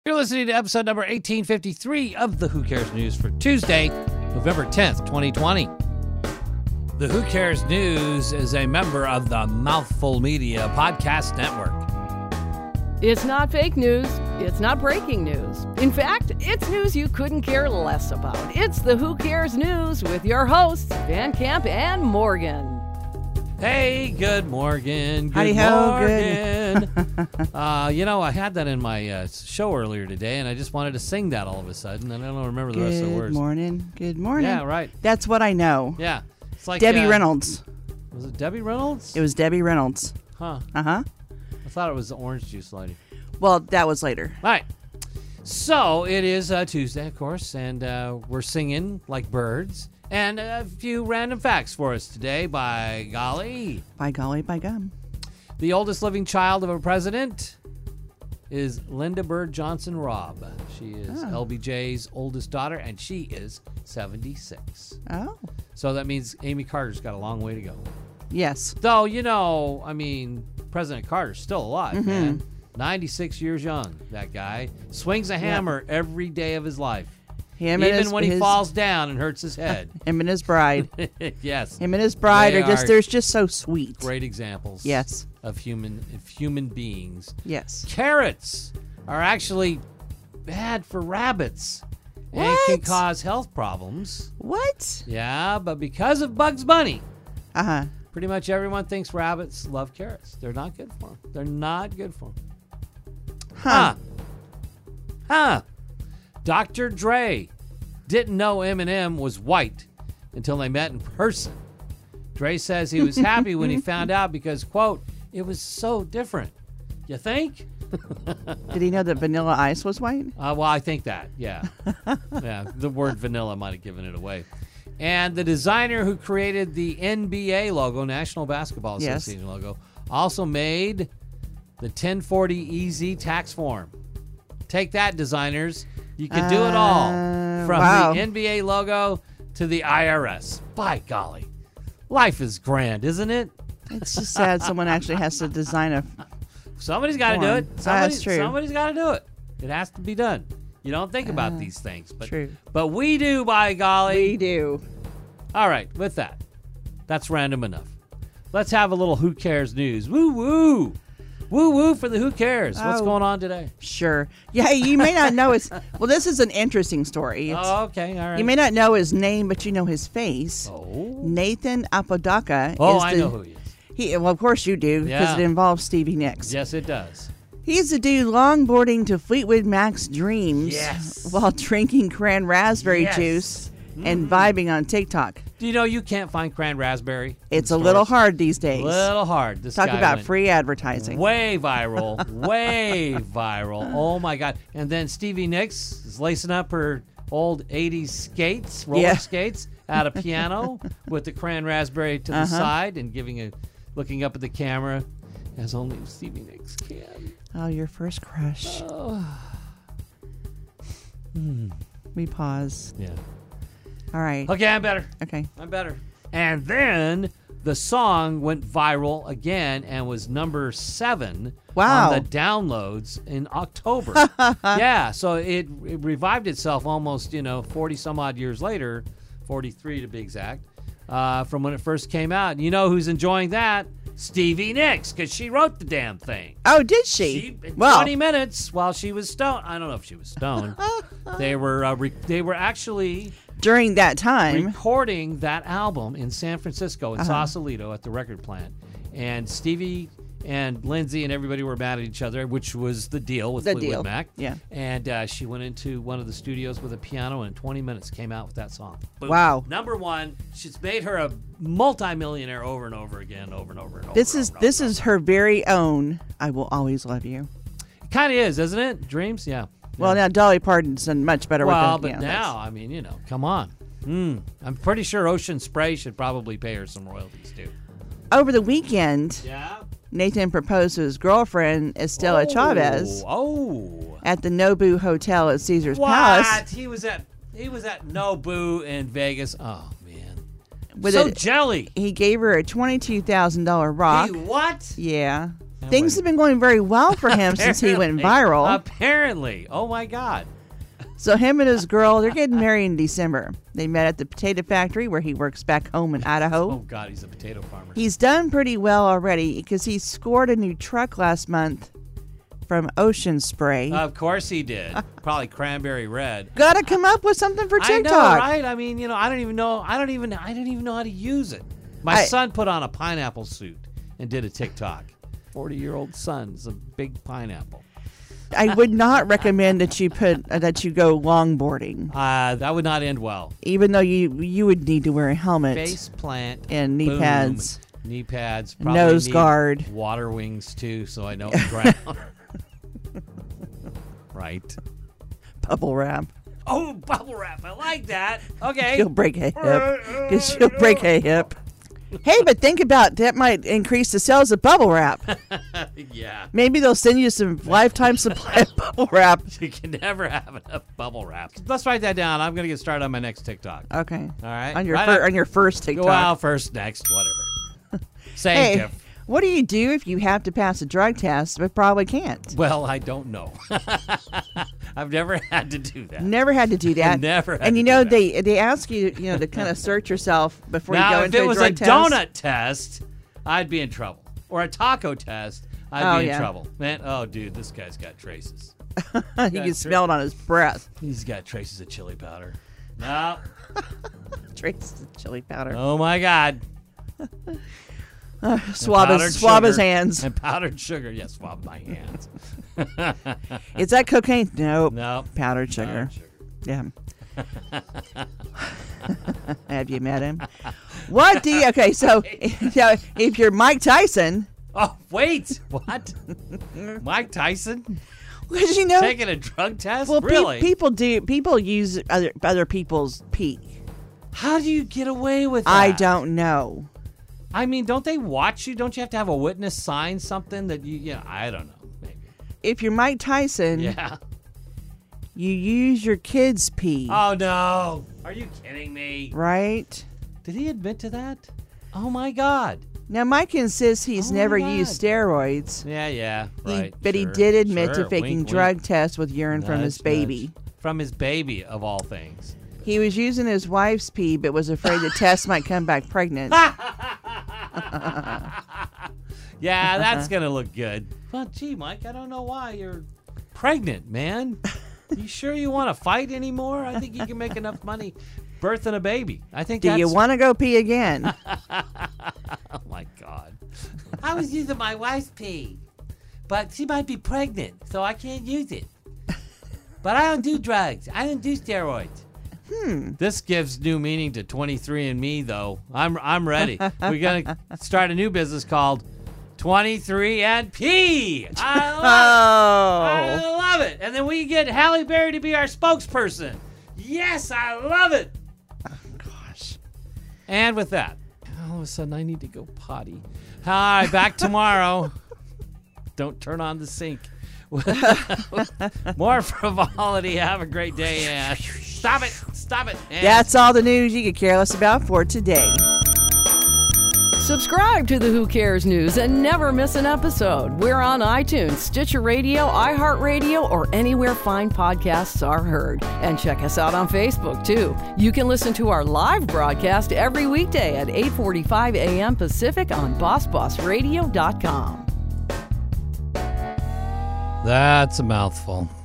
You're listening to episode number 1853 of the Who Cares News for Tuesday, November 10th, 2020. The Who Cares News is a member of the Mouthful Media Podcast Network. It's not fake news. It's not breaking news. In fact, it's news you couldn't care less about. It's the Who Cares News with your hosts, Van Camp and Morgan. Hey, good Morgan. Good Howdy-ho, Morgan. I had that in my show earlier today, and I just wanted to sing that all of a sudden, and I don't remember the rest of the words. Good morning. Good morning. Yeah, right. That's what I know. Yeah. It's like Debbie Reynolds. Was it Debbie Reynolds? It was Debbie Reynolds. Huh. Uh-huh. I thought it was the orange juice lady. Well, that was later. All right. So it is Tuesday, of course, and we're singing like birds. And a few random facts for us today, by golly. By golly, by gum. The oldest living child of a president is Linda Bird Johnson Robb. She is LBJ's oldest daughter, and she is 76. Oh. So that means Amy Carter's got a long way to go. Yes. Though, President Carter's still alive, man. 96 years young, that guy. Swings a hammer every day of his life. Even when he falls down and hurts his head. Him and his bride. Yes. Him and his bride they're just so sweet. Great examples. Yes. Of human beings. Yes. Carrots are actually bad for rabbits. What? And can cause health problems. What? Yeah, but because of Bugs Bunny, Uh-huh. pretty much everyone thinks rabbits love carrots. They're not good for them. They're not good for them. Huh. Dr. Dre didn't know Eminem was white until they met in person. Dre says he was happy when he found out because, quote, it was so different. You think? Did he know that Vanilla Ice was white? Well, I think that, yeah. Yeah, the word vanilla might have given it away. And the designer who created the NBA logo, National Basketball Association logo, also made the 1040 EZ tax form. Take that, designers. You can do it all. From the NBA logo to the IRS. By golly. Life is grand, isn't it? It's just sad someone actually has to design a Somebody's got to do it. That's true. Somebody's got to do it. It has to be done. You don't think about these things. But, true. But we do, by golly. We do. All right, with that, that's random enough. Let's have a little Who Cares news. Woo-woo. Woo-woo for the Who Cares. What's going on today? Sure. Yeah, you may not know his... Well, this is an interesting story. Okay, all right. You may not know his name, but you know his face. Oh. Nathan Apodaca. I know who he is. Well, of course you do, because Yeah. it involves Stevie Nicks. Yes, it does. He's the dude longboarding to Fleetwood Mac's Dreams Yes. while drinking cran raspberry Yes. juice and vibing on TikTok. Do you know you can't find cran raspberry? It's a little hard these days. Little hard. This Talk guy about went free advertising. way viral. Way viral. Oh, my God. And then Stevie Nicks is lacing up her old 80s skates, roller skates, at a piano with the cran raspberry to the side and looking up at the camera as only Stevie Nicks can. Oh, your first crush. We pause. Yeah. All right. Okay, I'm better. Okay. I'm better. And then the song went viral again and was number 7 Wow. on the downloads in October. Yeah, so it revived itself almost, 40 some odd years later, 43 to be exact, from when it first came out. And you know who's enjoying that? Stevie Nicks, because she wrote the damn thing. Oh, did she? In 20 minutes while she was stoned. I don't know if she was stoned. They were actually During that time. recording that album in San Francisco in Sausalito at the record plant. And Stevie and Lindsay and everybody were mad at each other, which was the deal with Fleetwood Mac. Yeah. And she went into one of the studios with a piano and in 20 minutes came out with that song. Boom. Wow. Number 1. She's made her a multimillionaire over and over again, over and over and over. This is her very own I Will Always Love You. It kind of is, isn't it? Dreams? Yeah. Well, now Dolly Parton's done much better with Well, it. but now, I mean, come on. I'm pretty sure Ocean Spray should probably pay her some royalties, too. Over the weekend, Yeah? Nathan proposed to his girlfriend, Estela Chavez, at the Nobu Hotel at Caesar's Palace. He was at Nobu in Vegas. Oh, man. With so jelly. He gave her a $22,000 rock. What? Yeah. Things have been going very well for him since he went viral. Apparently. Oh, my God. So him and his girl, they're getting married in December. They met at the potato factory where he works back home in Idaho. Oh, God, he's a potato farmer. He's done pretty well already because he scored a new truck last month from Ocean Spray. Of course he did. Probably cranberry red. Got to come up with something for TikTok. I know, right? I mean, I don't even know how to use it. My son put on a pineapple suit and did a TikTok. 40-year-old son's a big pineapple. I would not recommend that you go longboarding. That would not end well. Even though you would need to wear a helmet, face plant, and knee pads, probably nose guard, water wings too, so I know the ground. Right. Bubble wrap. Oh, bubble wrap! I like that. Okay. She'll break a hip. Because she'll break a hip. Hey, but think about that might increase the sales of bubble wrap. Yeah. Maybe they'll send you some lifetime supply of bubble wrap. You can never have enough bubble wrap. Let's write that down. I'm going to get started on my next TikTok. Okay. All right. On your first TikTok. Go out first, next, whatever. Same diff. What do you do if you have to pass a drug test but probably can't? Well, I don't know. I've never had to do that. Never had to do that. Never had and to you know, do that. they ask you, to kind of search yourself before now, you go into a drug test. If it was a donut test, I'd be in trouble. Or a taco test, I'd be in trouble. Man, dude, this guy's got traces. You can smell it on his breath. He's got traces of chili powder. No. Traces of chili powder. Oh, my God. Swab his hands. And powdered sugar. Yes, swab my hands. Is that cocaine? Nope. No. Powdered sugar. Yeah. Have you met him? What do you... Okay, so if you're Mike Tyson... Oh, wait. What? Mike Tyson? Because taking a drug test? Well, really? People use other people's pee. How do you get away with that? I don't know. I mean, don't they watch you? Don't you have to have a witness sign something that I don't know. Maybe. If you're Mike Tyson, you use your kids' pee. Oh, no. Are you kidding me? Right? Did he admit to that? Oh, my God. Now, Mike insists he's never used steroids. Yeah, right. But he did admit to faking drug tests with urine from his baby. From his baby, of all things. He was using his wife's pee, but was afraid the test might come back pregnant. Yeah, that's going to look good. Well, gee, Mike, I don't know why you're pregnant, man. You sure you want to fight anymore? I think you can make enough money birthing a baby. I think. Do you want to go pee again? Oh, my God. I was using my wife's pee, but she might be pregnant, so I can't use it. But I don't do drugs. I don't do steroids. This gives new meaning to 23andMe, though. I'm ready. We're gonna start a new business called 23andP. I love it. And then we get Halle Berry to be our spokesperson. Yes, I love it. Oh, gosh. And with that, all of a sudden I need to go potty. Hi, back tomorrow. Don't turn on the sink. More frivolity. Have a great day. And stop it. And that's all the news you could care less about for today. Subscribe to the Who Cares News and never miss an episode. We're on iTunes, Stitcher Radio, iHeartRadio, or anywhere fine podcasts are heard. And check us out on Facebook, too. You can listen to our live broadcast every weekday at 8:45 a.m. Pacific on BossBossRadio.com. That's a mouthful.